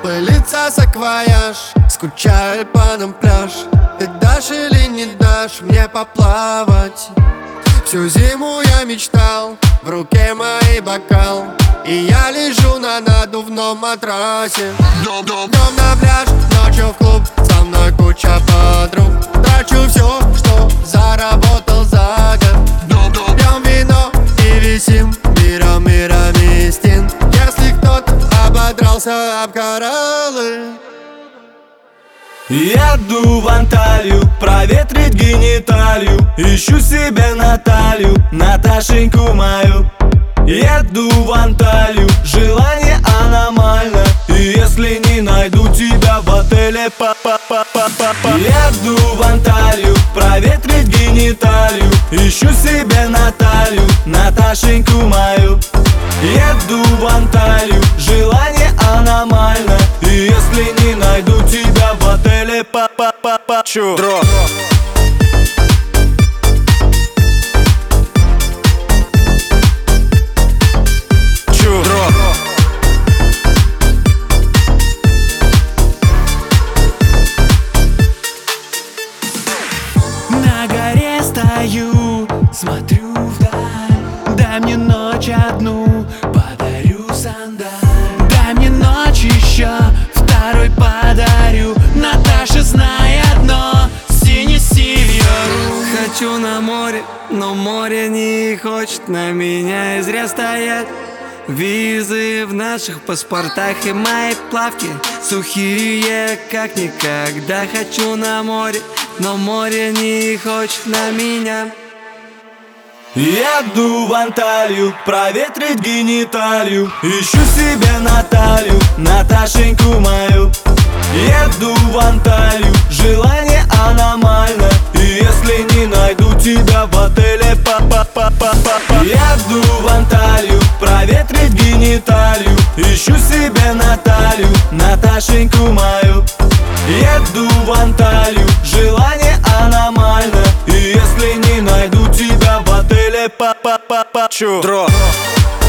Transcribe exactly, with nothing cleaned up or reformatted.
Пылится саквояж, скучает по нам пляж. Ты дашь или не дашь мне поплавать? Всю зиму я мечтал, в руке мой бокал, и я лежу на надувном матрасе. Днем на пляж, ночью в клуб, со мной куча подруг. Трачу все, что заработал за год. Пьем вино и висим, миром мирами стен. Если кто-то ободрался об кораллы, еду в Анталию, проветрить гениталию. Ищу себе Наталью, Наташеньку мою. Еду в Анталию, желание аномально. И если не найду тебя в отеле, па-па-па-па-па. Еду в Анталию, проветрить гениталию. Ищу себе Наталью, Наташеньку мою. Еду в Анталию, желание аномально. И если не найду тебя в отеле, па-па-па-па. Чу, дроп. Чу, дроп. На горе стою, смотрю вдаль. Дай мне ночь одну, подарю сандаль. Дай мне ночь еще, второй подарю. Наташа, знай одно, сине-синьору. Хочу на море, но море не хочет на меня и зря стоять. Визы в наших паспортах и мои плавки сухие, как никогда. Хочу на море, но море не хочет на меня. Еду в Анталию, проветрить гениталию. Ищу себе Наталью, Наташеньку мою. Еду в Анталию, желание аномально. И если не найду тебя в отеле, па-па-па-па-па. Еду в Анталию, проветрить гениталию. Ищу себе Наталью, Наташеньку мою. Еду в Анталию, желание аномально. И если не найду тебя в отеле, па-па-па-па. Чу, дроп.